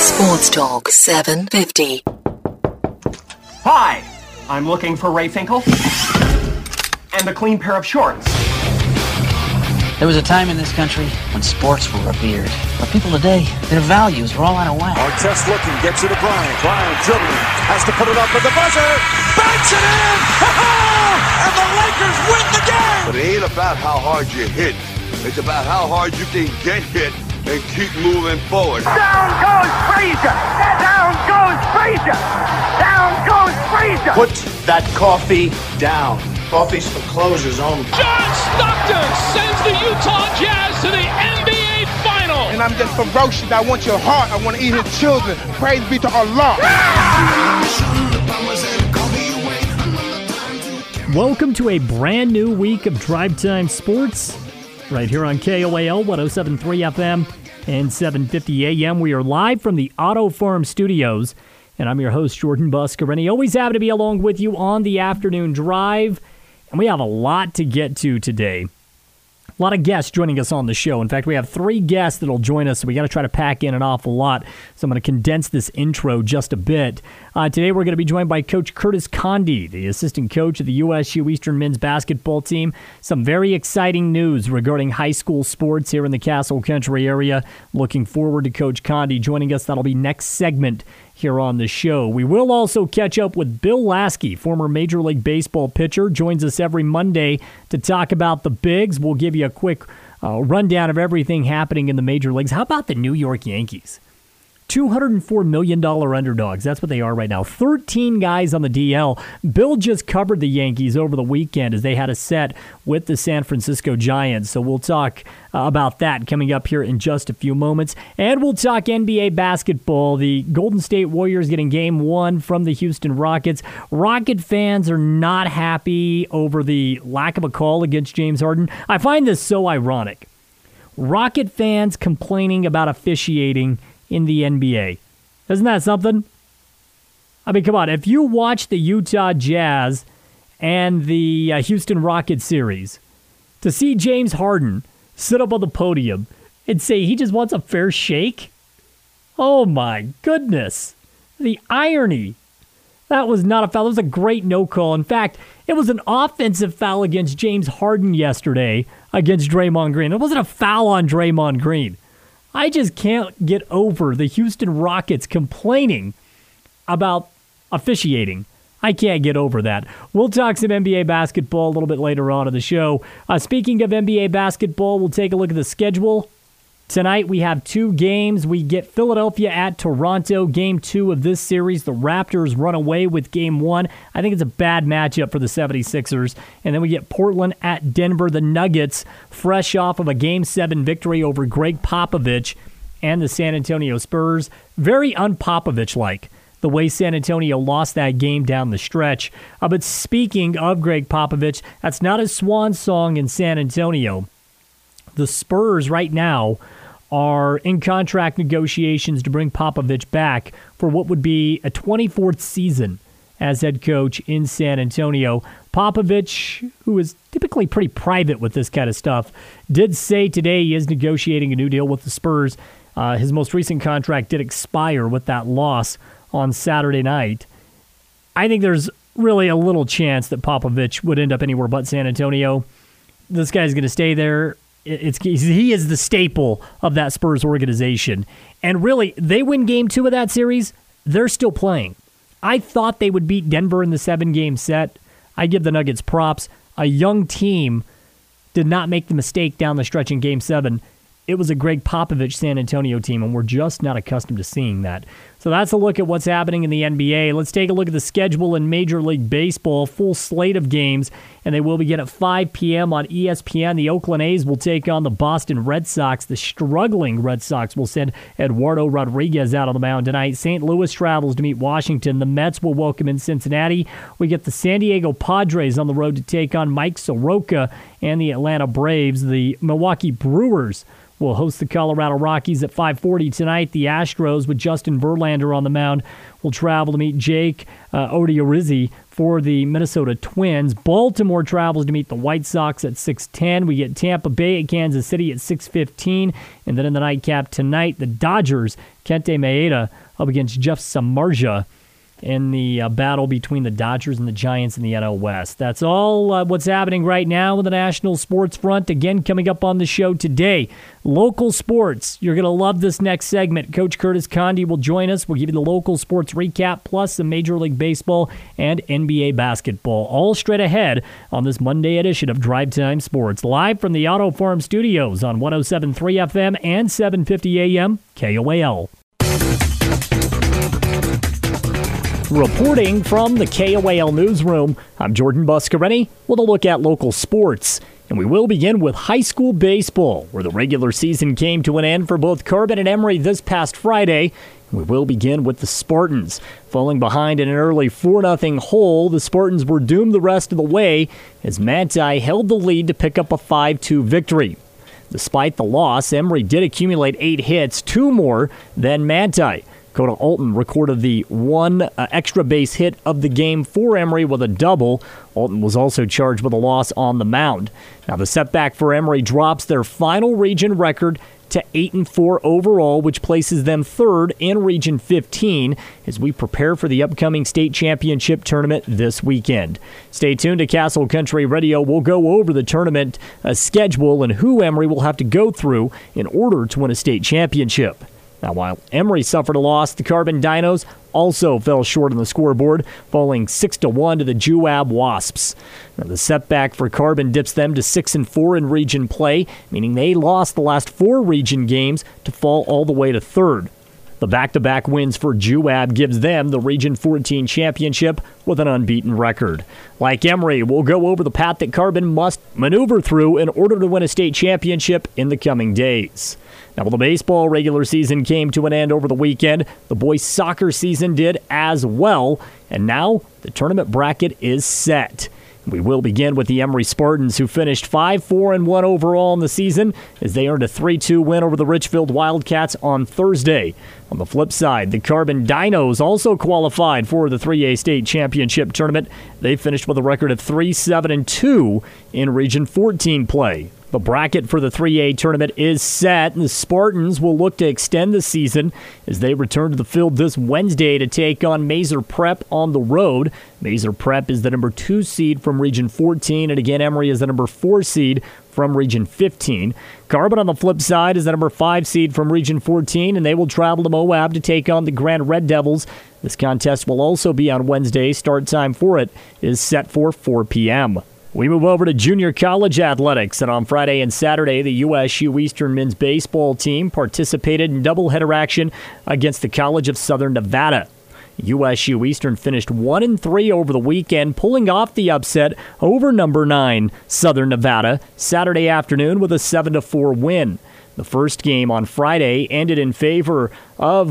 Sports Talk 750. Hi, I'm looking for Ray Finkel and a clean pair of shorts. There was a time in this country when sports were revered. But people today, their values are all out of whack. Artest looking, gets it to Bryant. Bryant dribbling, has to put it up with the buzzer. Banks it in! And the Lakers win the game! But it ain't about how hard you hit. It's about how hard you can get hit and keep moving forward. Down goes Frazier! Down goes Frazier! Down goes Frazier! Put that coffee down. Coffee's for closers only. John Stockton sends the Utah Jazz to the NBA Final. And I'm just ferocious. I want your heart. I want to eat his children. Praise be to Allah. Welcome to a brand new week of Drive Time Sports. Right here on KOAL 107.3 FM and 750 AM. We are live from the Auto Farm Studios. And I'm your host, Jordan Buscarini. Always happy to be along with you on the afternoon drive. And we have a lot to get to today. A lot of guests joining us on the show. In fact, we have 3 guests that'll join us, so we got to try to pack in an awful lot. So I'm going to condense this intro just a bit. Today we're going to be joined by Coach Curtis Conde, the assistant coach of the USU Eastern men's basketball team. Some very exciting news regarding high school sports here in the Castle Country area. Looking forward to Coach Conde joining us. That'll be next segment here on the show. We will also catch up with Bill Lasky, former Major League Baseball pitcher, joins us every Monday to talk about the bigs. We'll give you a quick rundown of everything happening in the major leagues. How about the New York Yankees? $204 million underdogs. That's what they are right now. 13 guys on the DL. Bill just covered the Yankees over the weekend as they had a set with the San Francisco Giants. So we'll talk about that coming up here in just a few moments. And we'll talk NBA basketball. The Golden State Warriors getting game 1 from the Houston Rockets. Rocket fans are not happy over the lack of a call against James Harden. I find this so ironic. Rocket fans complaining about officiating in the NBA. Isn't that something? I mean, come on. If you watch the Utah Jazz and the Houston Rockets series, to see James Harden sit up on the podium and say he just wants a fair shake, oh my goodness. The irony. That was not a foul. It was a great no call. In fact, it was an offensive foul against James Harden yesterday against Draymond Green. It wasn't a foul on Draymond Green. I just can't get over the Houston Rockets complaining about officiating. I can't get over that. We'll talk some NBA basketball a little bit later on in the show. Speaking of NBA basketball, we'll take a look at the schedule. Tonight we have 2 games. We get Philadelphia at Toronto, game 2 of this series. The Raptors run away with game 1. I think it's a bad matchup for the 76ers. And then we get Portland at Denver. The Nuggets, fresh off of a game 7 victory over Greg Popovich and the San Antonio Spurs. Very un-Popovich-like, the way San Antonio lost that game down the stretch. But speaking of Greg Popovich, that's not a swan song in San Antonio. The Spurs right now are in contract negotiations to bring Popovich back for what would be a 24th season as head coach in San Antonio. Popovich, who is typically pretty private with this kind of stuff, did say today he is negotiating a new deal with the Spurs. His most recent contract did expire with that loss on Saturday night. I think there's really a little chance that Popovich would end up anywhere but San Antonio. This guy's going to stay there. He is the staple of that Spurs organization. And really, they win game 2 of that series, they're still playing. I thought they would beat Denver in the 7-game set. I give the Nuggets props. A young team did not make the mistake down the stretch in game 7. It was a Greg Popovich San Antonio team, and we're just not accustomed to seeing that. So that's a look at what's happening in the NBA. Let's take a look at the schedule in Major League Baseball. Full slate of games, and they will begin at 5 p.m. on ESPN. The Oakland A's will take on the Boston Red Sox. The struggling Red Sox will send Eduardo Rodriguez out on the mound tonight. St. Louis travels to meet Washington. The Mets will welcome in Cincinnati. We get the San Diego Padres on the road to take on Mike Soroka and the Atlanta Braves. The Milwaukee Brewers will host the Colorado Rockies at 5:40 tonight. The Astros with Justin Verlander Verlander on the mound will travel to meet Jake Odorizzi for the Minnesota Twins. Baltimore travels to meet the White Sox at 6:10. We get Tampa Bay at Kansas City at 6:15. And then in the nightcap tonight, the Dodgers, Kente Maeda, up against Jeff Samardzija in the battle between the Dodgers and the Giants in the NL West. That's all what's happening right now with the national sports front. Again, coming up on the show today, local sports. You're going to love this next segment. Coach Curtis Conde will join us. We'll give you the local sports recap, plus some Major League Baseball and NBA basketball, all straight ahead on this Monday edition of Drive Time Sports, live from the Auto Farm Studios on 107.3 FM and 750 AM KOAL. Reporting from the KOAL newsroom, I'm Jordan Buscarini with a look at local sports. And we will begin with high school baseball, where the regular season came to an end for both Carbon and Emory this past Friday. We will begin with the Spartans. Falling behind in an early 4-0 hole, the Spartans were doomed the rest of the way as Manti held the lead to pick up a 5-2 victory. Despite the loss, Emory did accumulate 8 hits, 2 more than Manti. Coda Alton recorded the one extra base hit of the game for Emory with a double. Alton was also charged with a loss on the mound. Now the setback for Emory drops their final region record to 8-4 overall, which places them third in Region 15 as we prepare for the upcoming state championship tournament this weekend. Stay tuned to Castle Country Radio. We'll go over the tournament schedule and who Emory will have to go through in order to win a state championship. Now, while Emory suffered a loss, the Carbon Dinos also fell short on the scoreboard, falling 6-1 to the Juab Wasps. Now, the setback for Carbon dips them to 6-4 in region play, meaning they lost the last 4 region games to fall all the way to third. The back-to-back wins for Juab gives them the Region 14 championship with an unbeaten record. Like Emory, we'll go over the path that Carbon must maneuver through in order to win a state championship in the coming days. Now, while the baseball regular season came to an end over the weekend, the boys' soccer season did as well, and now the tournament bracket is set. We will begin with the Emory Spartans, who finished 5-4-1 overall in the season as they earned a 3-2 win over the Richfield Wildcats on Thursday. On the flip side, the Carbon Dinos also qualified for the 3A state championship tournament. They finished with a record of 3-7-2 in Region 14 play. The bracket for the 3A tournament is set, and the Spartans will look to extend the season as they return to the field this Wednesday to take on Mazer Prep on the road. Mazer Prep is the number 2 seed from Region 14, and again, Emory is the number 4 seed from Region 15. Carbon, on the flip side, is the number 5 seed from Region 14, and they will travel to Moab to take on the Grand Red Devils. This contest will also be on Wednesday. Start time for it is set for 4 p.m. We move over to junior college athletics, and on Friday and Saturday, the USU Eastern men's baseball team participated in doubleheader action against the College of Southern Nevada. USU Eastern finished 1-3 over the weekend, pulling off the upset over number 9 Southern Nevada Saturday afternoon with a 7-4 win. The first game on Friday ended in favor of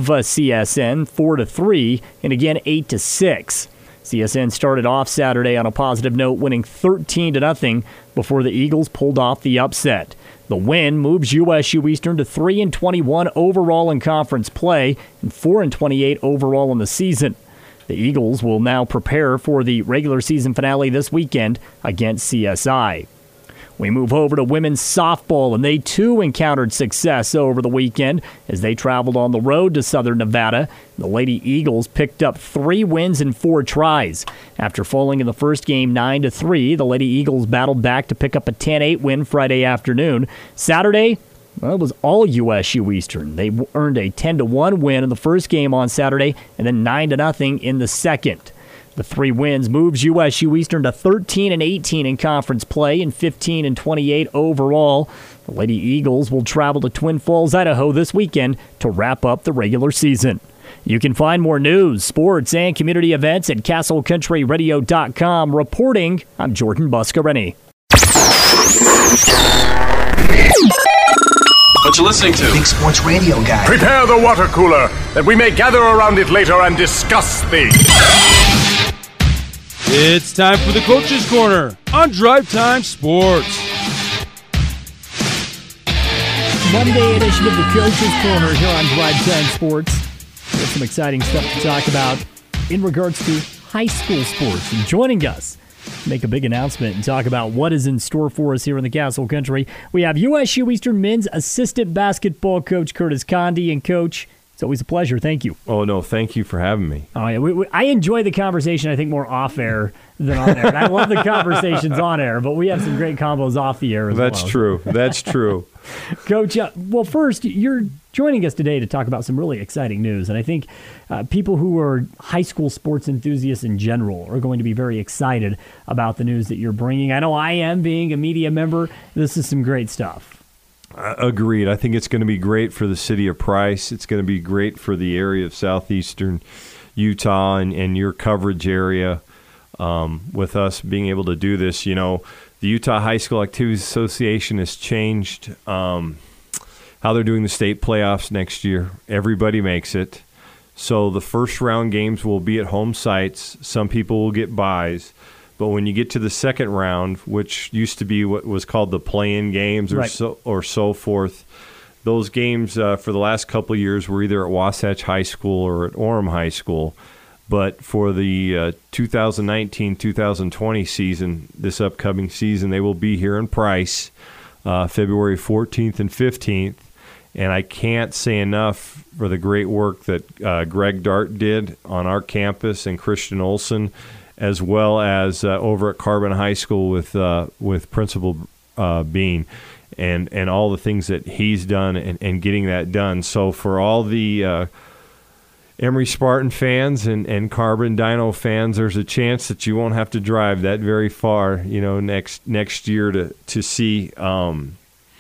CSN 4-3, and again 8-6. CSN started off Saturday on a positive note, winning 13-0 before the Eagles pulled off the upset. The win moves USU Eastern to 3-21 overall in conference play and 4-28 overall in the season. The Eagles will now prepare for the regular season finale this weekend against CSI. We move over to women's softball, and they too encountered success over the weekend as they traveled on the road to Southern Nevada. The Lady Eagles picked up 3 wins in 4 tries. After falling in the first game 9-3, the Lady Eagles battled back to pick up a 10-8 win Friday afternoon. Saturday, well, it was all USU Eastern. They earned a 10-1 win in the first game on Saturday and then 9-0 in the second. The 3 wins moves USU Eastern to 13-18 in conference play and 15-28 overall. The Lady Eagles will travel to Twin Falls, Idaho this weekend to wrap up the regular season. You can find more news, sports, and community events at CastleCountryRadio.com. Reporting, I'm Jordan Buscarini. What you listening to? Big Sports Radio Guy. Prepare the water cooler that we may gather around it later and discuss things. It's time for the Coach's Corner on Drive Time Sports. Monday edition of the Coach's Corner here on Drive Time Sports. We have some exciting stuff to talk about in regards to high school sports. And joining us to make a big announcement and talk about what is in store for us here in the Castle Country, we have USU Eastern men's assistant basketball coach Curtis Conde. And Coach, it's always a pleasure. Thank you. Oh, no, thank you for having me. Oh, yeah. I enjoy the conversation, I think, more off-air than on air. And I love the conversations on air, but we have some great combos off the air as That's well. True. That's true. Coach, well, first, you're joining us today to talk about some really exciting news. And I think people who are high school sports enthusiasts in general are going to be very excited about the news that you're bringing. I know I am, being a media member. This is some great stuff. Agreed. I think it's going to be great for the city of Price. It's going to be great for the area of southeastern Utah and your coverage area with us being able to do this. You know, the Utah High School Activities Association has changed how they're doing the state playoffs next year. Everybody makes it. So the first round games will be at home sites. Some people will get byes. But when you get to the second round, which used to be what was called the play-in games or so forth, those games for the last couple of years were either at Wasatch High School or at Orem High School. But for the 2019-2020 season, this upcoming season, they will be here in Price, February 14th and 15th. And I can't say enough for the great work that Greg Dart did on our campus and Christian Olson, as well as over at Carbon High School with Principal Bean and all the things that he's done and getting that done. So for all the Emory Spartan fans and Carbon Dino fans, there's a chance that you won't have to drive that very far, you know, next year to see the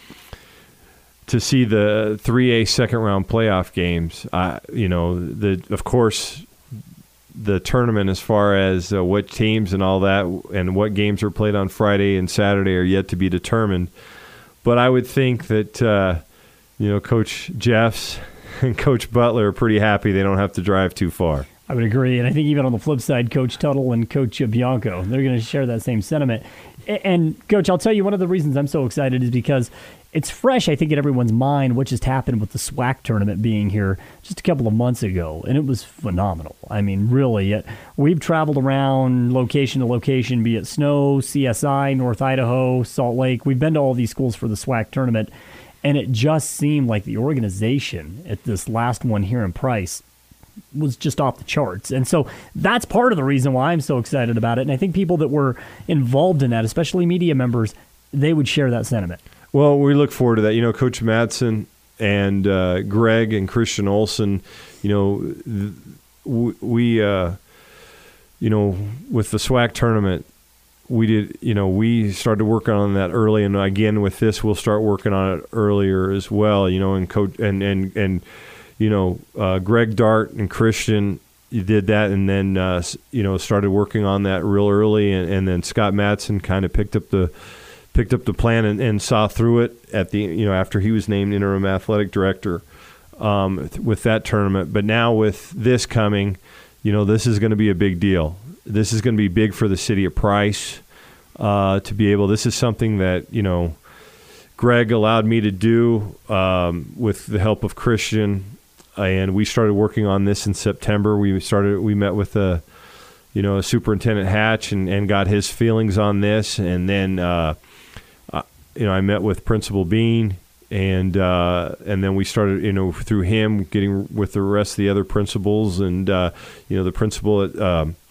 3A second round playoff games. You know, of course, the tournament as far as what teams and all that and what games are played on Friday and Saturday are yet to be determined. But I would think that, Coach Jeffs and Coach Butler are pretty happy they don't have to drive too far. I would agree. And I think even on the flip side, Coach Tuttle and Coach Bianco, they're going to share that same sentiment. And, Coach, I'll tell you, one of the reasons I'm so excited is because it's fresh, I think, in everyone's mind what just happened with the SWAC tournament being here just a couple of months ago, and it was phenomenal. I mean, really, we've traveled around location to location, be it Snow, CSI, North Idaho, Salt Lake. We've been to all these schools for the SWAC tournament, and it just seemed like the organization at this last one here in Price was just off the charts. And so that's part of the reason why I'm so excited about it, and I think people that were involved in that, especially media members, they would share that sentiment. Well, we look forward to that. You know, Coach Madsen and Greg and Christian Olson, you know, we with the SWAC tournament, we started working on that early, and again with this, we'll start working on it earlier as well. You know, and Coach Greg Dart and Christian did that, and then started working on that real early, and then Scott Madsen kind of picked up the plan and saw through it at the after he was named interim athletic director with that tournament. But now with this coming, this is going to be a big deal. This is going to be big for the city of Price to be able. This is something that Greg allowed me to do with the help of Christian, and we started working on this in September. We met with Superintendent Hatch and got his feelings on this, and then I met with Principal Bean, and then we started through him getting with the rest of the other principals, and the principal at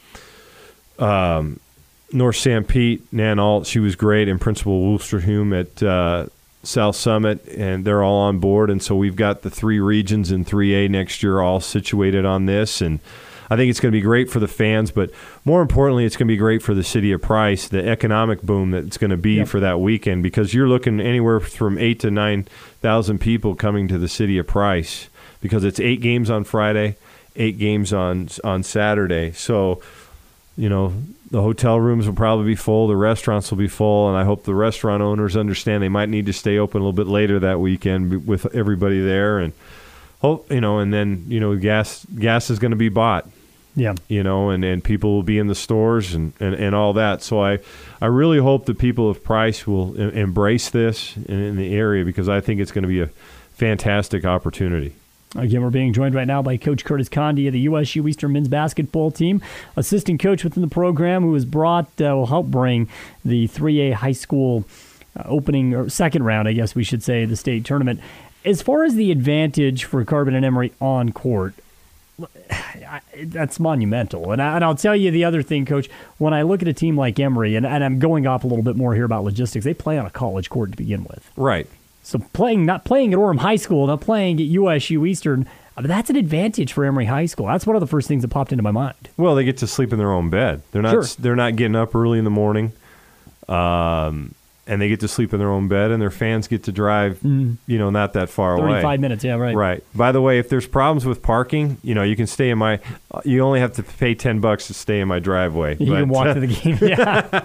North St. Pete, Nan Alt, she was great, and Principal Wolsterhume at South Summit, and they're all on board. And so we've got the 3 regions in 3A next year all situated on this, and I think it's going to be great for the fans, but more importantly, it's going to be great for the city of Price, the economic boom that it's going to be for that weekend, because you're looking anywhere from 8,000 to 9,000 people coming to the city of Price, because it's 8 games on Friday, 8 games on Saturday. So, the hotel rooms will probably be full, the restaurants will be full, and I hope the restaurant owners understand they might need to stay open a little bit later that weekend with everybody there, and hope, and then gas is going to be bought. Yeah. And people will be in the stores and all that. So I really hope the people of Price will embrace this in the area, because I think it's going to be a fantastic opportunity. Again, we're being joined right now by Coach Curtis Conde of the USU Eastern men's basketball team, assistant coach within the program who has will help bring the 3A high school opening, or second round, I guess we should say, the state tournament. As far as the advantage for Carbon and Emory on court, that's monumental. And I'll tell you the other thing, Coach, when I look at a team like Emory, and I'm going off a little bit more here about logistics, they play on a college court to begin with. Right. So not playing at Orem High School, not playing at USU Eastern, that's an advantage for Emory High School. That's one of the first things that popped into my mind. Well, they get to sleep in their own bed. They're not getting up early in the morning, and they get to sleep in their own bed, and their fans get to drive, not that far 35 away. 35 minutes, yeah, right. Right. By the way, if there's problems with parking, you can stay in you only have to pay $10 to stay in my driveway. You can walk to the game, yeah.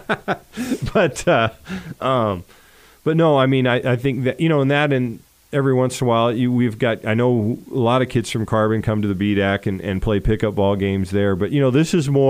But no, I mean, I think that, and every once in a while, I know a lot of kids from Carbon come to the BDAC and play pickup ball games there. But, this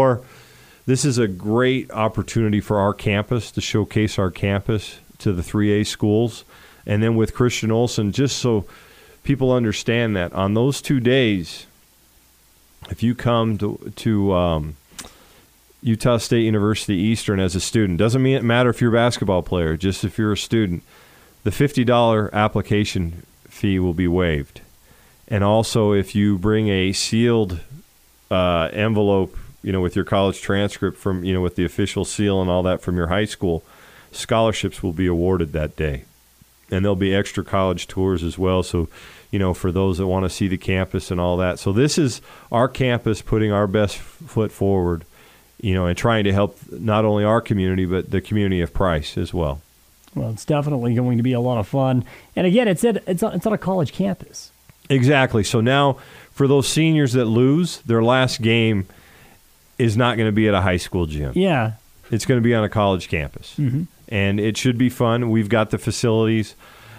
is a great opportunity for our campus to showcase our campus to the 3A schools. And then with Christian Olsen, just so people understand that on those 2 days, if you come to Utah State University Eastern as a student, doesn't matter if you're a basketball player, just if you're a student, the $50 application fee will be waived. And also if you bring a sealed envelope, with your college transcript from, with the official seal and all that from your high school, scholarships will be awarded that day. And there'll be extra college tours as well. So, for those that want to see the campus and all that. So this is our campus putting our best foot forward, and trying to help not only our community, but the community of Price as well. Well, it's definitely going to be a lot of fun. And again, it's on a college campus. Exactly. So now for those seniors that lose, their last game is not going to be at a high school gym. Yeah. It's going to be on a college campus. Mm-hmm. And it should be fun. We've got the facilities.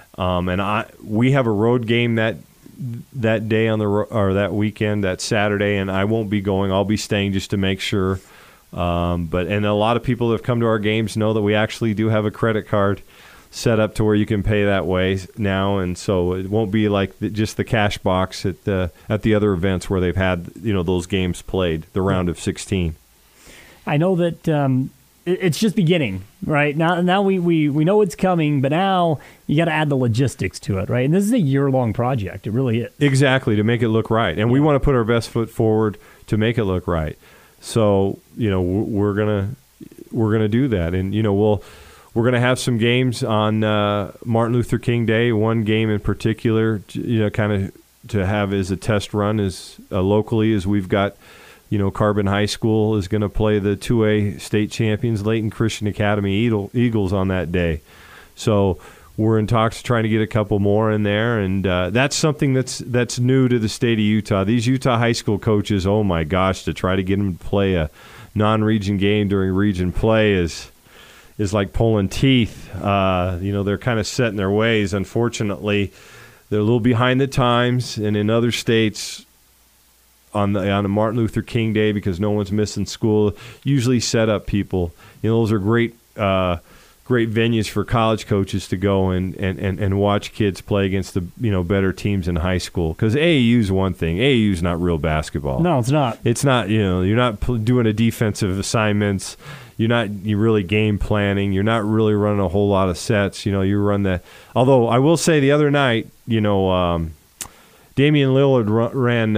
We have a road game that day or that weekend, that Saturday, and I won't be going. I'll be staying just to make sure. But a lot of people that have come to our games know that we actually do have a credit card set up to where you can pay that way now, and so it won't be like just the cash box at the other events where they've had those games played, the round of 16. I know that it's just beginning, right? Now we know it's coming, but now you got to add the logistics to it, right? And this is a year-long project. It really is. Exactly, to make it look right, and we want to put our best foot forward to make it look right. So we're gonna do that, and we're gonna have some games on Martin Luther King Day. One game in particular, kind of to have as a test run as locally, as we've got. Carbon High School is going to play the 2A state champions, Layton Christian Academy Eagles, on that day. So we're in talks trying to get a couple more in there, and that's something that's new to the state of Utah. These Utah high school coaches, oh my gosh, to try to get them to play a non-region game during region play is like pulling teeth. They're kind of set in their ways. Unfortunately, they're a little behind the times, and in other states, on the Martin Luther King Day, because no one's missing school, usually set up people. Those are great venues for college coaches to go and watch kids play against the better teams in high school. Because AAU is one thing. AAU is not real basketball. No, it's not. It's not. You're not doing a defensive assignments. You're really game planning. You're not really running a whole lot of sets. You run that. Although I will say the other night, Damian Lillard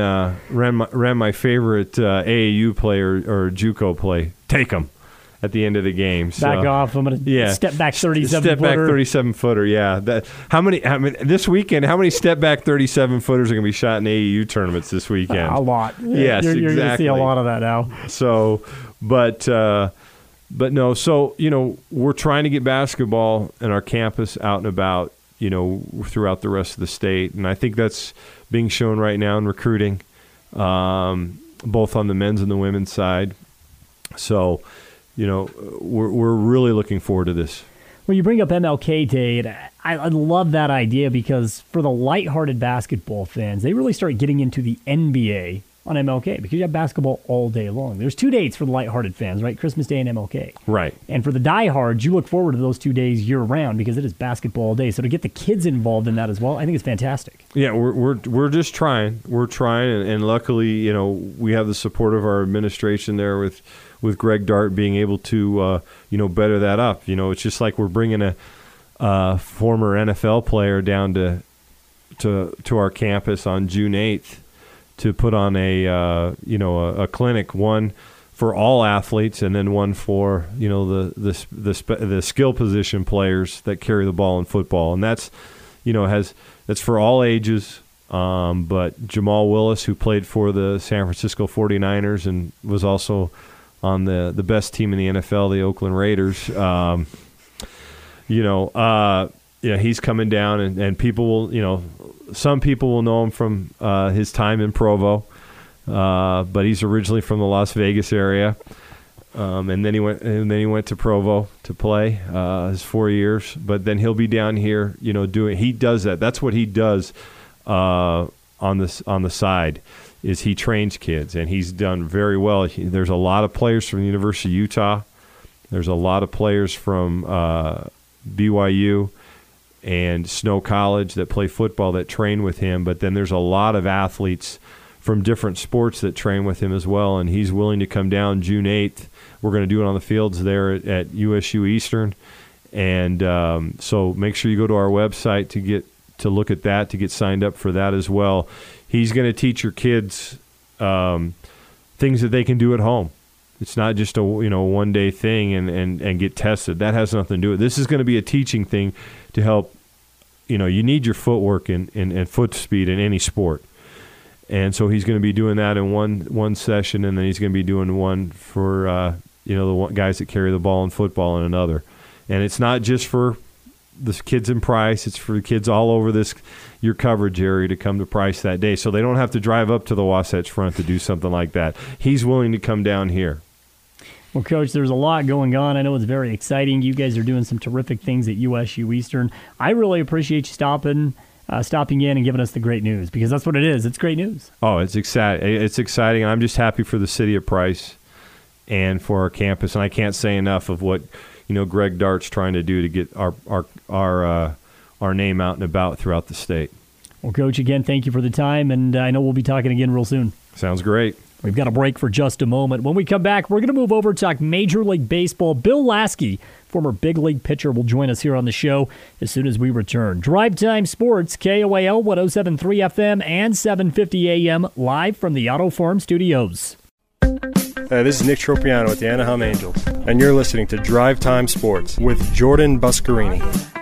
ran my favorite AAU player or JUCO play. Take him at the end of the game. So, back off. I'm going to step back 37 Step footer. back 37-footer, yeah. This weekend, how many step back 37-footers are going to be shot in AAU tournaments this weekend? A lot. Yes, you're exactly. You're going to see a lot of that now. So, but no. So, we're trying to get basketball in our campus out and about, throughout the rest of the state. And I think that's being shown right now in recruiting, both on the men's and the women's side. So, we're really looking forward to this. Well, you bring up MLK Day, and I love that idea because for the lighthearted basketball fans, they really start getting into the NBA on MLK because you have basketball all day long. There's 2 dates for the lighthearted fans, right? Christmas Day and MLK. Right. And for the diehards, you look forward to those 2 days year-round because it is basketball all day. So to get the kids involved in that as well, I think it's fantastic. Yeah, we're just trying. We're trying, and luckily, we have the support of our administration there with Greg Dart being able to, better that up. It's just like we're bringing a former NFL player down to our campus on June 8th to put on a clinic, one for all athletes and then one for the skill position players that carry the ball in football, and that's for all ages. But Jamal Willis, who played for the San Francisco 49ers and was also on the best team in the NFL, the Oakland Raiders, he's coming down, and people will, some people will know him from his time in Provo, but he's originally from the Las Vegas area, and then he went to Provo to play his 4 years. But then he'll be down here, he does that. That's what he does on the side. Is he trains kids, and he's done very well. There's a lot of players from the University of Utah. There's a lot of players from BYU and Snow College that play football that train with him, but then there's a lot of athletes from different sports that train with him as well, and he's willing to come down June 8th. We're going to do it on the fields there at USU Eastern, and so make sure you go to our website to look at that, to get signed up for that as well. He's going to teach your kids things that they can do at home. It's not just a one-day thing and get tested. That has nothing to do with it. This is going to be a teaching thing to help. You need your footwork and foot speed in any sport. And so he's going to be doing that in one session, and then he's going to be doing one for the guys that carry the ball in football in another. And it's not just for the kids in Price. It's for the kids all over your coverage area to come to Price that day, so they don't have to drive up to the Wasatch Front to do something like that. He's willing to come down here. Well, Coach, there's a lot going on. I know it's very exciting. You guys are doing some terrific things at USU Eastern. I really appreciate you stopping in and giving us the great news, because that's what it is. It's great news. Oh, it's exciting. It's exciting, and I'm just happy for the city of Price and for our campus. And I can't say enough of what Greg Dart's trying to do to get our name out and about throughout the state. Well, Coach, again, thank you for the time, and I know we'll be talking again real soon. Sounds great. We've got a break for just a moment. When we come back, we're going to move over to talk Major League Baseball. Bill Lasky, former big league pitcher, will join us here on the show as soon as we return. Drive Time Sports, KOAL 107.3 FM and 750 AM, live from the Auto Farm Studios. This is Nick Tropiano at the Anaheim Angels, and you're listening to Drive Time Sports with Jordan Buscarini.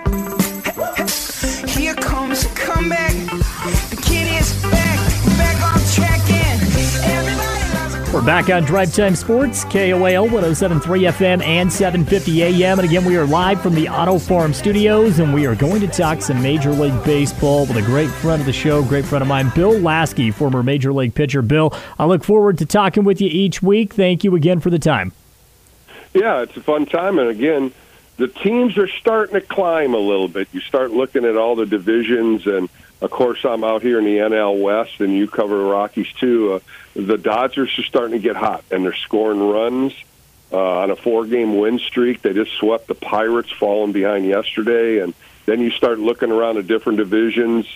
Here comes a comeback. The kid is back on track again. We're back on Drive Time Sports, KOAL 107.3 FM and 750 AM. And again, we are live from the Auto Farm Studios, and we are going to talk some Major League Baseball with a great friend of the show, great friend of mine, Bill Lasky, former Major League pitcher. Bill, I look forward to talking with you each week. Thank you again for the time. Yeah, it's a fun time. And again, the teams are starting to climb a little bit. You start looking at all the divisions, and of course, I'm out here in the NL West, and you cover the Rockies too. The Dodgers are starting to get hot, and they're scoring runs on a 4-game win streak. They just swept the Pirates, falling behind yesterday. And then you start looking around at different divisions.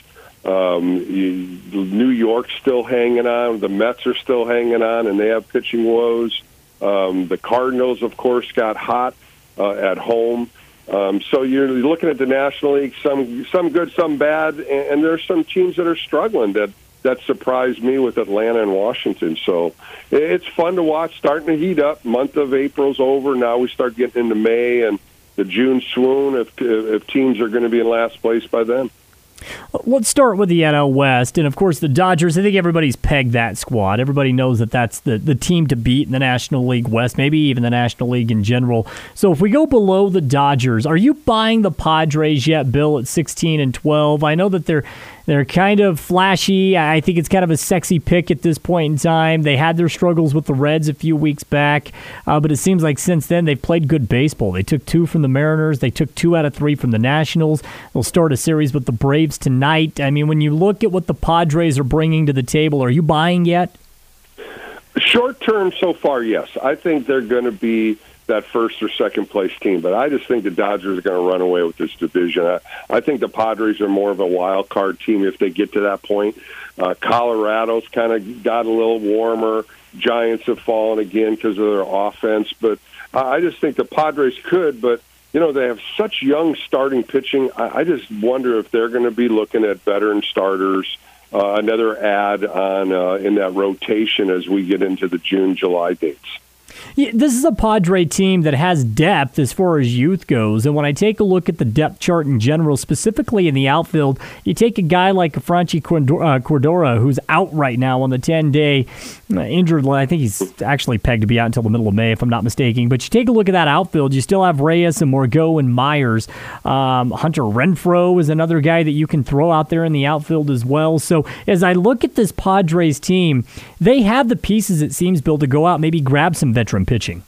New York's still hanging on. The Mets are still hanging on, and they have pitching woes. The Cardinals, of course, got hot at home. So you're looking at the National League, some good, some bad, and there's some teams that are struggling that surprised me with Atlanta and Washington. So it's fun to watch, starting to heat up. Month of April's over. Now we start getting into May and the June swoon if teams are going to be in last place by then. Let's start with the NL West, and of course the Dodgers. I think everybody's pegged that squad. Everybody knows that that's the team to beat in the National League West, maybe even the National League in general. So if we go below the Dodgers, are you buying the Padres yet, Bill, at 16-12? I know that they're kind of flashy. I think it's kind of a sexy pick at this point in time. They had their struggles with the Reds a few weeks back, but it seems like since then they've played good baseball. They took 2 from the Mariners. They took 2 out of 3 from the Nationals. They'll start a series with the Braves tonight. I mean, when you look at what the Padres are bringing to the table, are you buying yet? Short term, so far, yes. I think they're going to be that first or second place team, but I just think the Dodgers are going to run away with this division. I think the Padres are more of a wild card team if they get to that point. Colorado's kind of got a little warmer. Giants have fallen again because of their offense, but I just think the Padres could, but they have such young starting pitching. I just wonder if they're going to be looking at veteran starters, another add on in that rotation as we get into the June, July dates. Yeah, this is a Padre team that has depth as far as youth goes, and when I take a look at the depth chart in general, specifically in the outfield, you take a guy like Franchi Cordero, who's out right now on the 10-day injured. I think he's actually pegged to be out until the middle of May, if I'm not mistaken. But you take a look at that outfield, you still have Reyes and Morneau and Myers. Hunter Renfroe is another guy that you can throw out there in the outfield as well. So as I look at this Padres team, they have the pieces, it seems, Bill, to go out, maybe grab some veteran pitching.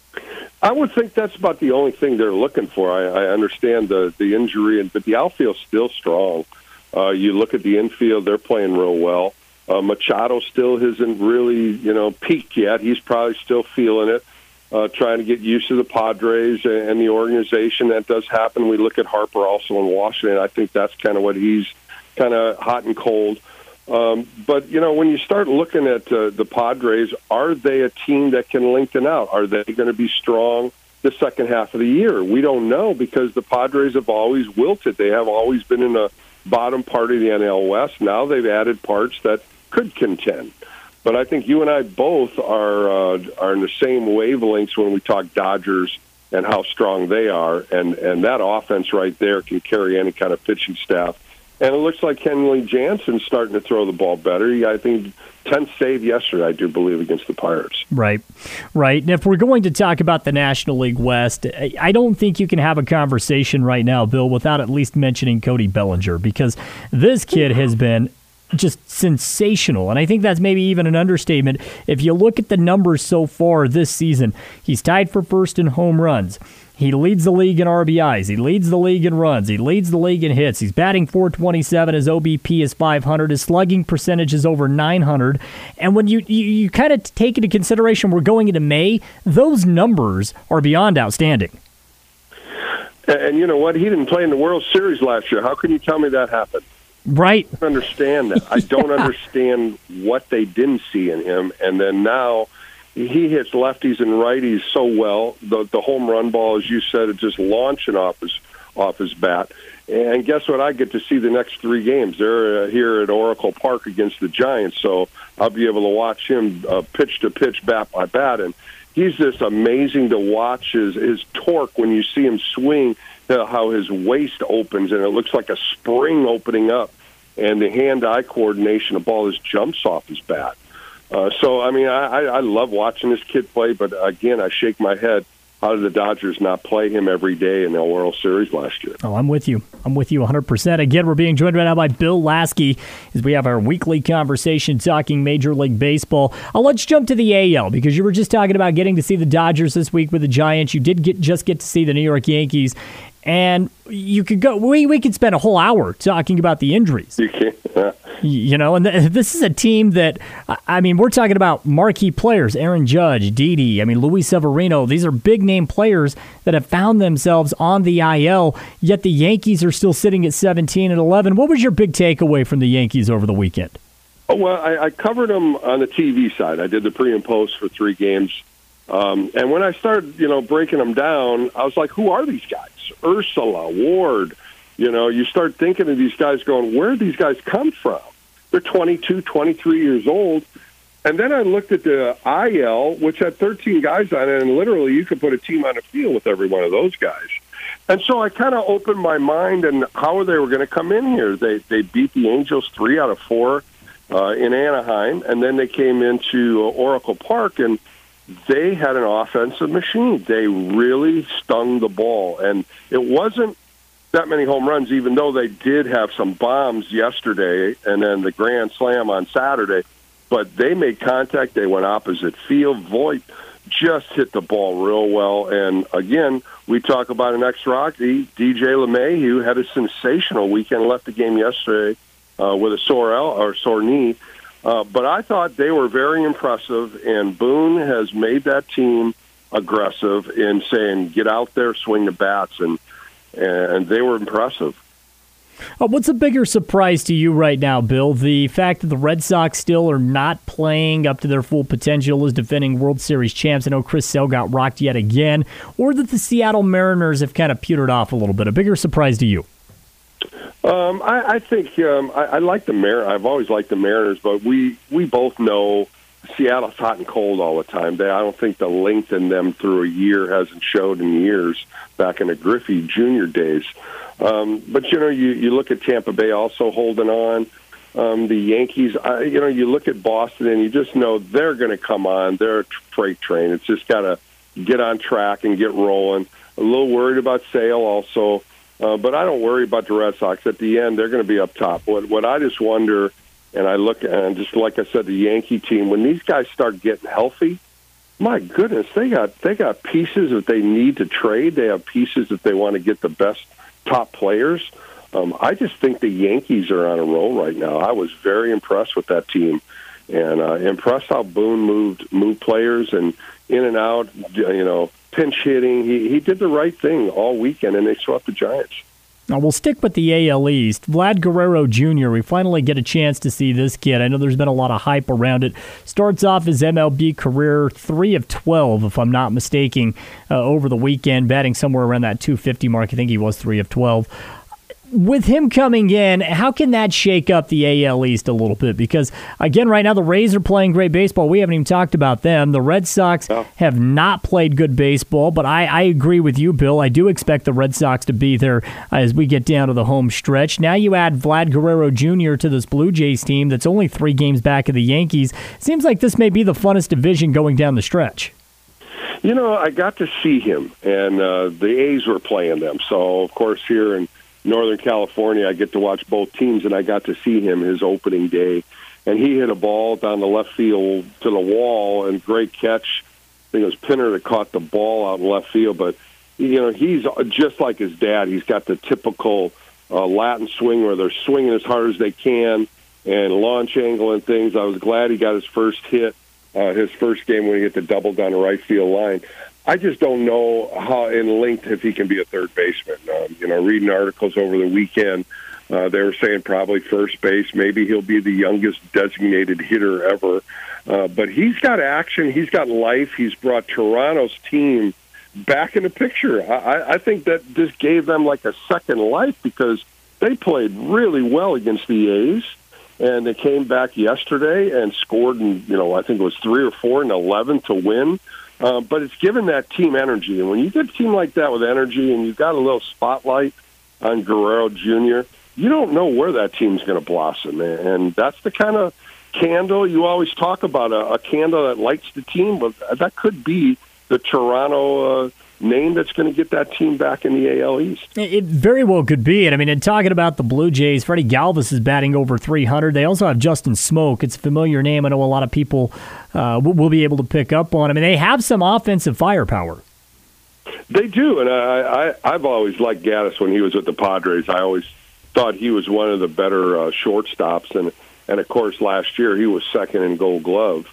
I would think that's about the only thing they're looking for. I understand the injury, but the outfield's still strong. You look at the infield; they're playing real well. Machado still hasn't really, peaked yet. He's probably still feeling it, trying to get used to the Padres and the organization. That does happen. We look at Harper also in Washington. I think that's kind of what he's kind of hot and cold. But, when you start looking at the Padres, are they a team that can lengthen out? Are they going to be strong the second half of the year? We don't know because the Padres have always wilted. They have always been in the bottom part of the NL West. Now they've added parts that could contend. But I think you and I both are in the same wavelengths when we talk Dodgers and how strong they are. And that offense right there can carry any kind of pitching staff. And it looks like Kenley Jansen's starting to throw the ball better. I think 10th save yesterday, I do believe, against the Pirates. Right. And if we're going to talk about the National League West, I don't think you can have a conversation right now, Bill, without at least mentioning Cody Bellinger, because this kid has been just sensational. And I think that's maybe even an understatement. If you look at the numbers so far this season, he's tied for first in home runs. He leads the league in RBIs. He leads the league in runs. He leads the league in hits. He's batting .427. His OBP is .500. His slugging percentage is over .900. And when you kind of take into consideration we're going into May, those numbers are beyond outstanding. And you know what? He didn't play in the World Series last year. How can you tell me that happened? Right. I don't understand that. I don't understand what they didn't see in him. And then now he hits lefties and righties so well. The home run ball, as you said, is just launching off his bat. And guess what? I get to see the next 3 games. They're here at Oracle Park against the Giants, so I'll be able to watch him pitch to pitch, bat by bat. And he's just amazing to watch. His torque when you see him swing, how his waist opens, and it looks like a spring opening up. And the hand-eye coordination, the ball just jumps off his bat. So, I mean, I love watching this kid play, but again, I shake my head. How did the Dodgers not play him every day in the World Series last year? Oh, I'm with you. 100%. Again, we're being joined right now by Bill Lasky as we have our weekly conversation talking Major League Baseball. Let's jump to the AL because you were just talking about getting to see the Dodgers this week with the Giants. You did just get to see the New York Yankees. And you could go. We could spend a whole hour talking about the injuries. You can, and this is a team that, I mean, we're talking about marquee players: Aaron Judge, Didi. Luis Severino. These are big name players that have found themselves on the IL. Yet the Yankees are still sitting at 17-11. What was your big takeaway from the Yankees over the weekend? Oh, well, I covered them on the TV side. I did the pre and post for 3 games. And when I started, breaking them down, I was like, who are these guys? Ursula, Ward. You start thinking of these guys going, where did these guys come from? They're 22, 23 years old. And then I looked at the IL, which had 13 guys on it, and literally you could put a team on the field with every one of those guys. And so I kind of opened my mind and how they were going to come in here. They beat the Angels 3 out of 4 in Anaheim, and then they came into Oracle Park, and they had an offensive machine. They really stung the ball. And it wasn't that many home runs, even though they did have some bombs yesterday and then the grand slam on Saturday. But they made contact. They went opposite field. Voit just hit the ball real well. And, again, we talk about an ex-Rocky, DJ LeMay, who had a sensational weekend, left the game yesterday with a sore knee. But I thought they were very impressive, and Boone has made that team aggressive in saying, get out there, swing the bats, and they were impressive. What's a bigger surprise to you right now, Bill? The fact that the Red Sox still are not playing up to their full potential as defending World Series champs. I know Chris Sale got rocked yet again. Or that the Seattle Mariners have kind of petered off a little bit. A bigger surprise to you? I think I like the Mariners. I've always liked the Mariners, but we both know Seattle's hot and cold all the time. I don't think the length in them through a year hasn't showed in years back in the Griffey Jr. days. But, you look at Tampa Bay also holding on. The Yankees, you look at Boston and you just know they're going to come on. They're a freight train. It's just got to get on track and get rolling. A little worried about Sale also. But I don't worry about the Red Sox. At the end, they're going to be up top. What I just wonder, and I look, and just like I said, the Yankee team, when these guys start getting healthy, my goodness, they got pieces that they need to trade. They have pieces that they want to get the best top players. I just think the Yankees are on a roll right now. I was very impressed with that team, and impressed how Boone moved players and in and out, pinch hitting. He did the right thing all weekend, and they swept the Giants. Now, we'll stick with the AL East. Vlad Guerrero Jr., we finally get a chance to see this kid. I know there's been a lot of hype around it. Starts off his MLB career 3 of 12, if I'm not mistaken, over the weekend, batting somewhere around that 250 mark. I think he was 3 of 12. With him coming in, how can that shake up the AL East a little bit? Because, again, right now the Rays are playing great baseball. We haven't even talked about them. The Red Sox have not played good baseball, but I agree with you, Bill. I do expect the Red Sox to be there as we get down to the home stretch. Now you add Vlad Guerrero Jr. to this Blue Jays team that's only 3 games back of the Yankees. Seems like this may be the funnest division going down the stretch. I got to see him, and the A's were playing them. So, of course, here in Northern California, I get to watch both teams, and I got to see him his opening day. And he hit a ball down the left field to the wall, and great catch. I think it was Pinner that caught the ball out in left field. But, he's just like his dad. He's got the typical Latin swing where they're swinging as hard as they can and launch angle and things. I was glad he got his first hit, his first game when he hit the double down the right field line. I just don't know how in length if he can be a third baseman. Reading articles over the weekend, they were saying probably first base. Maybe he'll be the youngest designated hitter ever. But he's got action. He's got life. He's brought Toronto's team back in the picture. I think that just gave them like a second life because they played really well against the A's. And they came back yesterday and scored, I think it was 3 or 4 in 11 to win. But it's given that team energy. And when you get a team like that with energy and you've got a little spotlight on Guerrero Jr., you don't know where that team's going to blossom. And that's the kind of candle you always talk about, a candle that lights the team. But that could be the Toronto name that's going to get that team back in the AL East. It very well could be. And, in talking about the Blue Jays, Freddie Galvis is batting over 300. They also have Justin Smoak. It's a familiar name. I know a lot of people will be able to pick up on. They have some offensive firepower. They do, and I've always liked Gaddis when he was with the Padres. I always thought he was one of the better shortstops. And of course, last year he was second in Gold Glove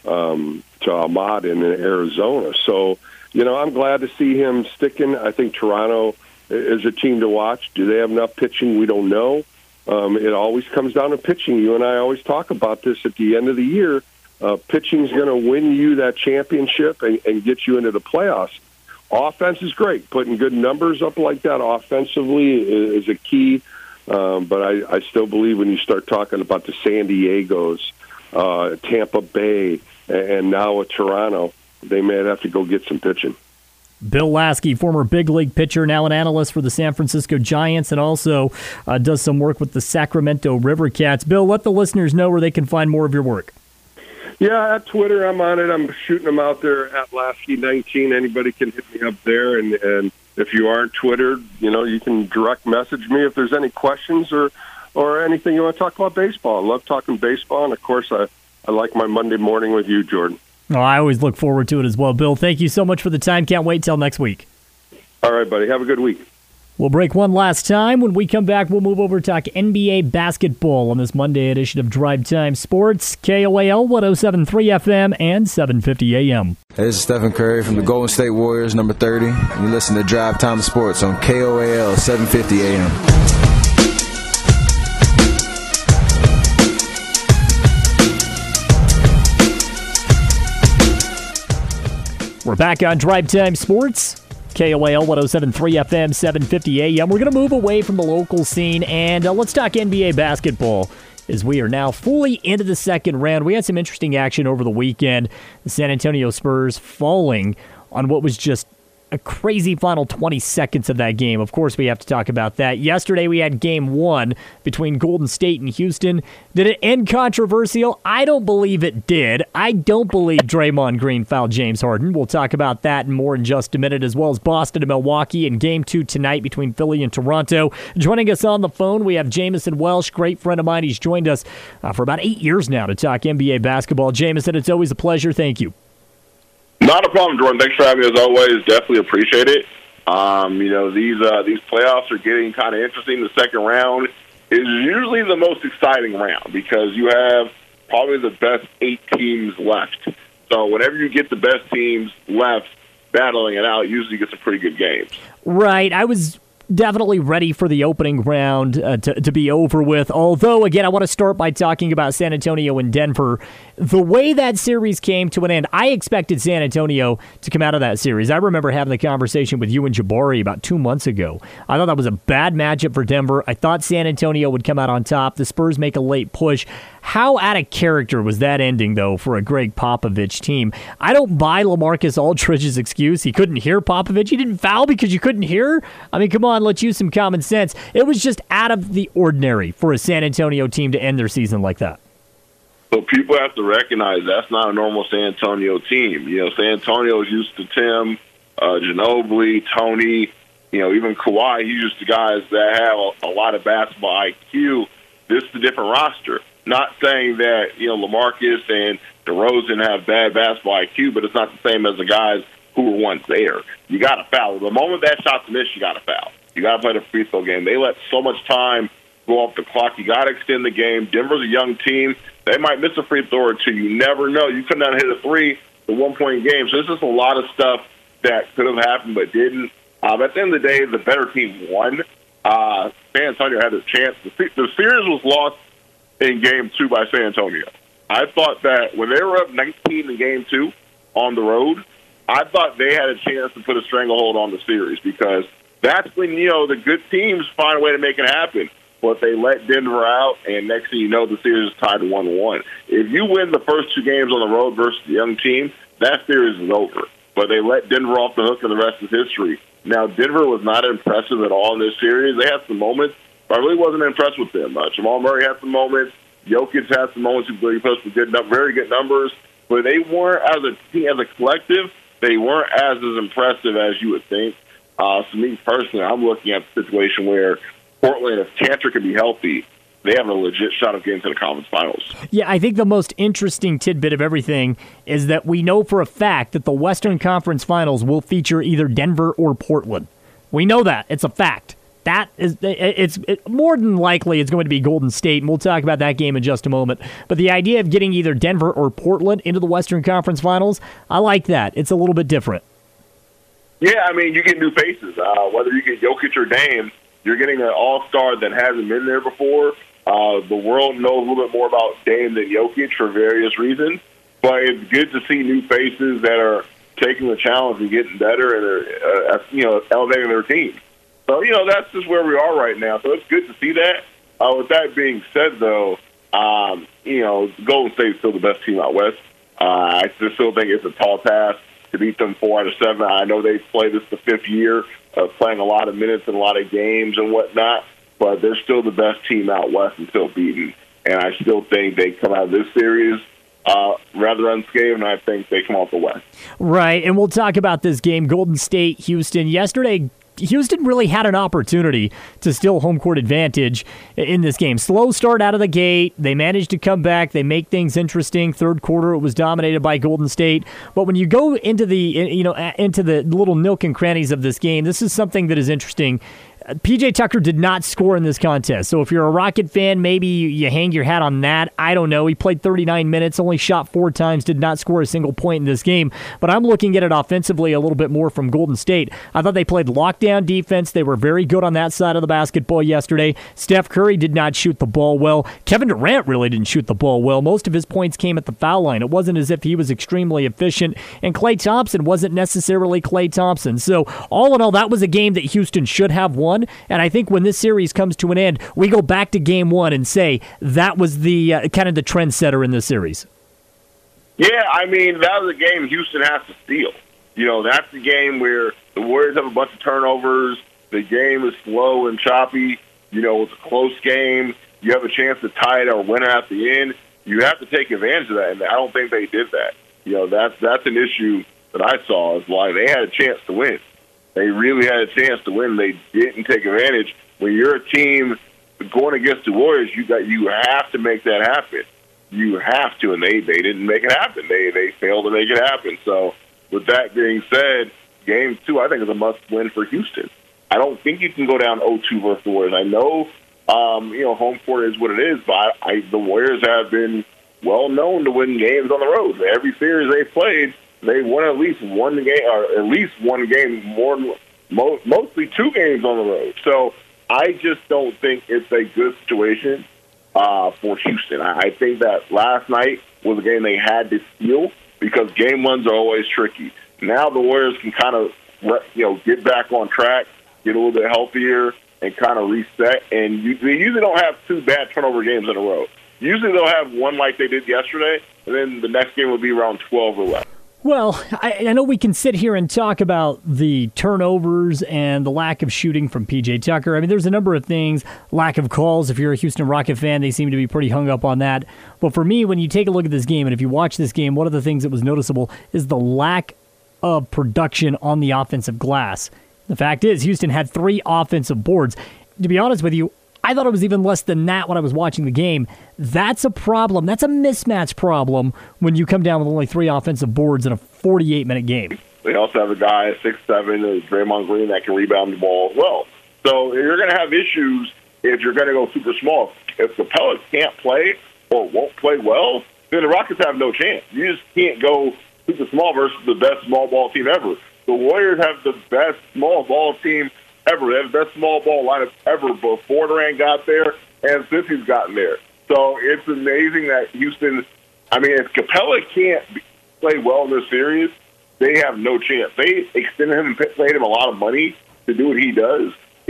to Ahmad in Arizona. So, I'm glad to see him sticking. I think Toronto is a team to watch. Do they have enough pitching? We don't know. It always comes down to pitching. You and I always talk about this at the end of the year. Pitching is going to win you that championship and get you into the playoffs. Offense is great. Putting good numbers up like that offensively is a key. But I still believe when you start talking about the San Diegos, Tampa Bay, and now with Toronto, they may have to go get some pitching. Bill Lasky, former big league pitcher, now an analyst for the San Francisco Giants, and also does some work with the Sacramento River Cats. Bill, let the listeners know where they can find more of your work. Yeah, at Twitter, I'm on it. I'm shooting them out there at Lasky19. Anybody can hit me up there. And if you aren't Twittered, you can direct message me if there's any questions or anything you want to talk about baseball. I love talking baseball. And, of course, I like my Monday morning with you, Jordan. Oh, I always look forward to it as well. Bill, thank you so much for the time. Can't wait till next week. All right, buddy. Have a good week. We'll break one last time. When we come back, we'll move over to talk NBA basketball on this Monday edition of Drive Time Sports, KOAL 107.3 FM and 750 AM. Hey, this is Stephen Curry from the Golden State Warriors, number 30. And you listen to Drive Time Sports on KOAL 750 AM. We're back on Drive Time Sports. KOAL 107.3 FM, 750 AM. We're going to move away from the local scene and let's talk NBA basketball as we are now fully into the second round. We had some interesting action over the weekend. The San Antonio Spurs falling on what was just a crazy final 20 seconds of that game. Of course, we have to talk about that. Yesterday, we had Game 1 between Golden State and Houston. Did it end controversial? I don't believe it did. I don't believe Draymond Green fouled James Harden. We'll talk about that and more in just a minute, as well as Boston and Milwaukee in Game 2 tonight between Philly and Toronto. Joining us on the phone, we have Jamison Welsh, great friend of mine. He's joined us for about 8 years now to talk NBA basketball. Jamison, it's always a pleasure. Thank you. Not a problem, Jordan. Thanks for having me as always. Definitely appreciate it. These playoffs are getting kind of interesting. The second round is usually the most exciting round because you have probably the best 8 teams left. So whenever you get the best teams left battling it out, usually you get some pretty good games. Right. I was definitely ready for the opening round to be over with. Although, again, I want to start by talking about San Antonio and Denver. The way that series came to an end, I expected San Antonio to come out of that series. I remember having the conversation with you and Jabari about 2 months ago. I thought that was a bad matchup for Denver. I thought San Antonio would come out on top. The Spurs make a late push. How out of character was that ending, though, for a Greg Popovich team? I don't buy LaMarcus Aldridge's excuse. He couldn't hear Popovich. He didn't foul because you couldn't hear? I mean, come on, let's use some common sense. It was just out of the ordinary for a San Antonio team to end their season like that. So people have to recognize that's not a normal San Antonio team. You know, San Antonio is used to Tim, Ginobili, Tony, even Kawhi. He's used to guys that have a lot of basketball IQ. This is a different roster. Not saying that, LaMarcus and DeRozan have bad basketball IQ, but it's not the same as the guys who were once there. You got to foul. The moment that shot's missed, you got to foul. You got to play the free throw game. They let so much time go off the clock. You got to extend the game. Denver's a young team. They might miss a free throw or two. You never know. You could not hit a 3, the 1-point game. So there's just a lot of stuff that could have happened but didn't. At the end of the day, the better team won. San Antonio had a chance. The series was lost in Game 2 by San Antonio. I thought that when they were up 19 in Game 2 on the road, I thought they had a chance to put a stranglehold on the series because that's when, the good teams find a way to make it happen. But they let Denver out, and next thing you know, the series is tied to 1-1. If you win the first 2 games on the road versus the young team, that series is over. But they let Denver off the hook, and the rest is history. Now, Denver was not impressive at all in this series. They had some moments, but I really wasn't impressed with them. Jamal Murray had some moments. Jokic had some moments. He posted very good numbers. But they weren't, as a team, as a collective, they weren't as impressive as you would think. So me personally, I'm looking at the situation where Portland, if Cantor can be healthy, they have a legit shot of getting to the conference finals. Yeah, I think the most interesting tidbit of everything is that we know for a fact that the Western Conference Finals will feature either Denver or Portland. We know that. It's a fact. That is, it's more than likely it's going to be Golden State, and we'll talk about that game in just a moment. But the idea of getting either Denver or Portland into the Western Conference Finals, I like that. It's a little bit different. Yeah, I mean, you get new faces. Whether you get Jokic or Dame, you're getting an all-star that hasn't been there before. The world knows a little bit more about Dame than Jokic for various reasons. But it's good to see new faces that are taking the challenge and getting better and are, elevating their team. So, that's just where we are right now. So it's good to see that. With that being said, though, Golden State's still the best team out west. I still think it's a tall task to beat them 4 out of 7. I know they've played this the 5th year of playing a lot of minutes and a lot of games and whatnot, but they're still the best team out west until beaten. And I still think they come out of this series rather unscathed, and I think they come off the west. Right, and we'll talk about this game, Golden State, Houston. Yesterday, Houston really had an opportunity to steal home court advantage in this game. Slow start out of the gate. They managed to come back. They make things interesting. Third quarter, it was dominated by Golden State. But when you go into the little nook and crannies of this game, this is something that is interesting. P.J. Tucker did not score in this contest. So if you're a Rocket fan, maybe you hang your hat on that. I don't know. He played 39 minutes, only shot 4 times, did not score a single point in this game. But I'm looking at it offensively a little bit more from Golden State. I thought they played lockdown defense. They were very good on that side of the basketball yesterday. Steph Curry did not shoot the ball well. Kevin Durant really didn't shoot the ball well. Most of his points came at the foul line. It wasn't as if he was extremely efficient. And Klay Thompson wasn't necessarily Klay Thompson. So all in all, that was a game that Houston should have won. And I think when this series comes to an end, we go back to game 1 and say that was the kind of the trendsetter in this series. Yeah, I mean, that was a game Houston has to steal. That's the game where the Warriors have a bunch of turnovers. The game is slow and choppy. It's a close game. You have a chance to tie it or win it at the end. You have to take advantage of that, and I don't think they did that. That's an issue that I saw. Is why they had a chance to win. They really had a chance to win. They didn't take advantage. When you're a team going against the Warriors, you have to make that happen. You have to, and they didn't make it happen. They failed to make it happen. So with that being said, game 2 I think is a must-win for Houston. I don't think you can go down 0-2 versus the Warriors. I know, home court is what it is, but the Warriors have been well known to win games on the road. Every series they've played, they won at least one game, or at least one game, mostly 2 games on the road. So I just don't think it's a good situation for Houston. I think that last night was a game they had to steal because game 1s are always tricky. Now the Warriors can kind of get back on track, get a little bit healthier, and kind of reset. And they usually don't have 2 bad turnover games in a row. Usually they'll have one like they did yesterday, and then the next game will be around 12 or less. Well, I know we can sit here and talk about the turnovers and the lack of shooting from P.J. Tucker. I mean, there's a number of things. Lack of calls. If you're a Houston Rocket fan, they seem to be pretty hung up on that. But for me, when you take a look at this game, and if you watch this game, one of the things that was noticeable is the lack of production on the offensive glass. The fact is, Houston had 3 offensive boards. To be honest with you, I thought it was even less than that when I was watching the game. That's a problem. That's a mismatch problem when you come down with only 3 offensive boards in a 48-minute game. They also have a guy at 6'7", Draymond Green, that can rebound the ball as well. So you're going to have issues if you're going to go super small. If the Pelicans can't play or won't play well, then the Rockets have no chance. You just can't go super small versus the best small ball team ever. The Warriors have the best small ball team ever. They have the best small ball lineup ever before Durant got there and since he's gotten there. So it's amazing that Houston, if Capella can't play well in this series, they have no chance. They extended him and paid him a lot of money to do what he does.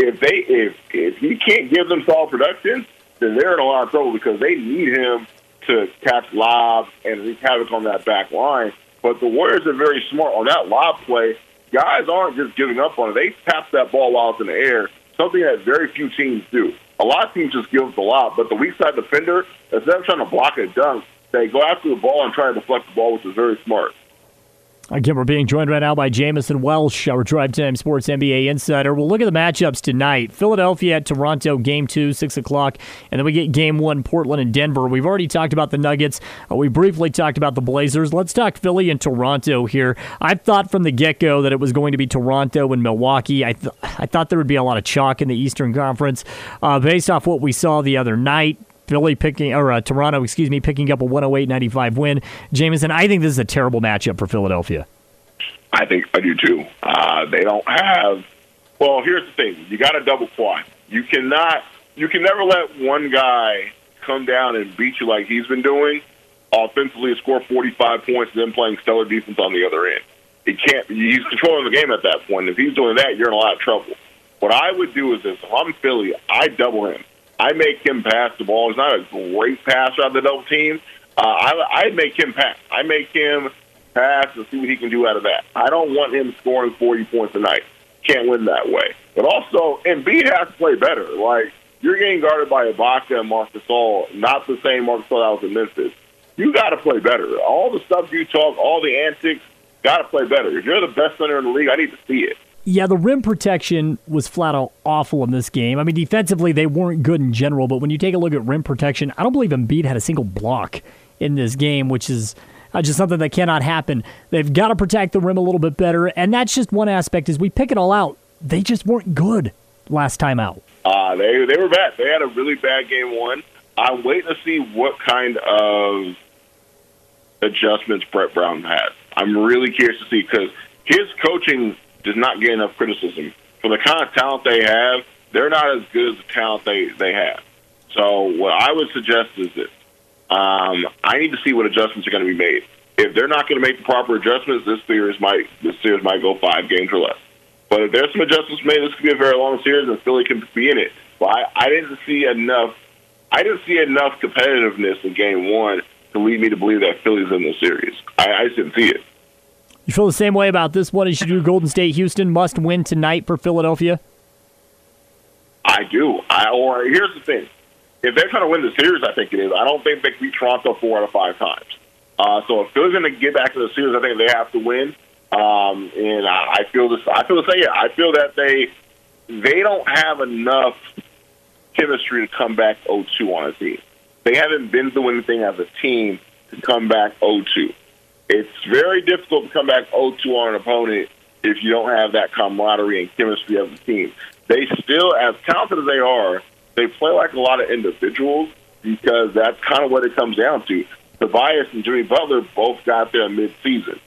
If he can't give them solid production, then they're in a lot of trouble because they need him to catch lobs and wreak havoc on that back line. But the Warriors are very smart on that lob play. Guys aren't just giving up on it. They tap that ball while it's in the air, something that very few teams do. A lot of teams just give up the lob, but the weak side defender, instead of trying to block a dunk, they go after the ball and try to deflect the ball, which is very smart. Again, we're being joined right now by Jamison Welsh, our Drive Time Sports NBA insider. We'll look at the matchups tonight. Philadelphia at Toronto, Game 2, 6 o'clock. And then we get Game 1, Portland and Denver. We've already talked about the Nuggets. We briefly talked about the Blazers. Let's talk Philly and Toronto here. I thought from the get-go that it was going to be Toronto and Milwaukee. I thought there would be a lot of chalk in the Eastern Conference based off what we saw the other night. Toronto, picking up a 108-95 win. Jameson, I think this is a terrible matchup for Philadelphia. I do too. They don't have. Well, here's the thing: you got a double quad. You can never let one guy come down and beat you like he's been doing, offensively score 45 points, and then playing stellar defense on the other end. He can't. He's controlling the game at that point. If he's doing that, you're in a lot of trouble. What I would do is this: if I'm Philly, I double him. I make him pass the ball. He's not a great passer out of the double team. I make him pass. I make him pass and see what he can do out of that. I don't want him scoring 40 points a night. Can't win that way. But also, Embiid has to play better. Like, you're getting guarded by Ibaka and Marc Gasol, not the same Marc Gasol that was in Memphis. You got to play better. All the stuff you talk, all the antics, got to play better. If you're the best center in the league, I need to see it. Yeah, the rim protection was flat out awful in this game. I mean, defensively, they weren't good in general, but when you take a look at rim protection, I don't believe Embiid had a single block in this game, which is just something that cannot happen. They've got to protect the rim a little bit better, and that's just one aspect. As we pick it all out, they just weren't good last time out? They were bad. They had a really bad game one. I'm waiting to see what kind of adjustments Brett Brown has. I'm really curious to see because his coaching does not get enough criticism. For the kind of talent they have, they're not as good as the talent they have. So what I would suggest is this. I need to see what adjustments are going to be made. If they're not going to make the proper adjustments, this series might go 5 games or less. But if there's some adjustments made, this could be a very long series, and Philly can be in it. But I didn't see enough. I didn't see enough competitiveness in Game 1 to lead me to believe that Philly's in the series. I just didn't see it. You feel the same way about this one as you do Golden State Houston must win tonight for Philadelphia? I do. Here's the thing. If they're trying to win the series, I think it is. I don't think they can beat Toronto 4 out of 5 times. So if Philly's going to get back to the series, I think they have to win. And I feel this. I feel the same. I feel that they don't have enough chemistry to come back 0-2 on a team. They haven't been through anything as a team to come back 0-2. It's very difficult to come back 0-2 on an opponent if you don't have that camaraderie and chemistry as a team. They still, as talented as they are, they play like a lot of individuals because that's kind of what it comes down to. Tobias and Jimmy Butler both got there mid-season.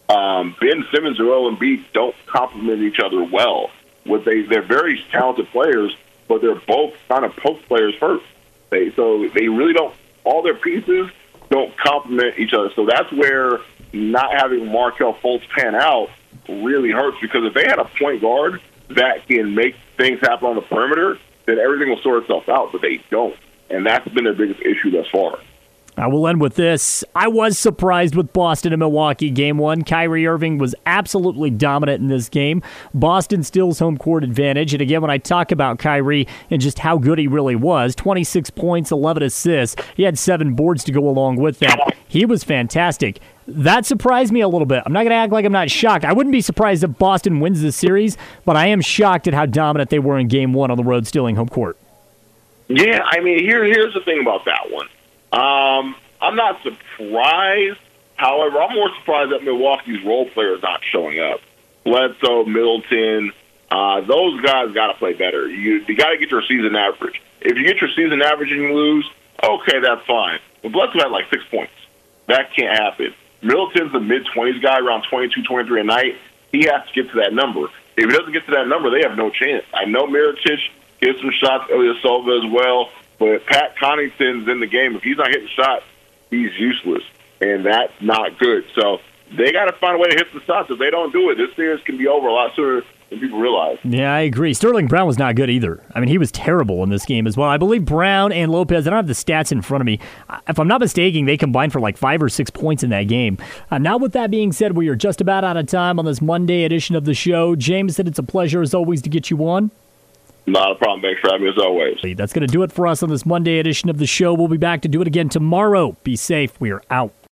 Ben Simmons and Joel Embiid don't complement each other well. They're very talented players, but they're both kind of post players first. So they really don't. All their pieces don't complement each other. So that's where not having Markelle Fultz pan out really hurts because if they had a point guard that can make things happen on the perimeter, then everything will sort itself out. But they don't, and that's been their biggest issue thus far. I will end with this. I was surprised with Boston and Milwaukee Game 1. Kyrie Irving was absolutely dominant in this game. Boston steals home court advantage. And again, when I talk about Kyrie and just how good he really was, 26 points, 11 assists. He had 7 boards to go along with that. He was fantastic. That surprised me a little bit. I'm not going to act like I'm not shocked. I wouldn't be surprised if Boston wins this series, but I am shocked at how dominant they were in Game 1 on the road stealing home court. Yeah, I mean, here's the thing about that one. I'm not surprised. However, I'm more surprised that Milwaukee's role players not showing up. Bledsoe, Middleton, those guys got to play better. You got to get your season average. If you get your season average and you lose, okay, that's fine. But Bledsoe had like 6 points. That can't happen. Middleton's a mid-20s guy, around 22, 23 a night. He has to get to that number. If he doesn't get to that number, they have no chance. I know Mirotic gets some shots, Ilyasova as well. But Pat Connaughton's in the game. If he's not hitting shots, he's useless, and that's not good. So they got to find a way to hit the shots. If they don't do it, this series can be over a lot sooner than people realize. Yeah, I agree. Sterling Brown was not good either. I mean, he was terrible in this game as well. I believe Brown and Lopez, I don't have the stats in front of me. If I'm not mistaken, they combined for like 5 or 6 points in that game. Now, with that being said, we are just about out of time on this Monday edition of the show. Jameson, it's a pleasure as always to get you on. Not a problem. Thanks for having me as always. That's going to do it for us on this Monday edition of the show. We'll be back to do it again tomorrow. Be safe. We are out.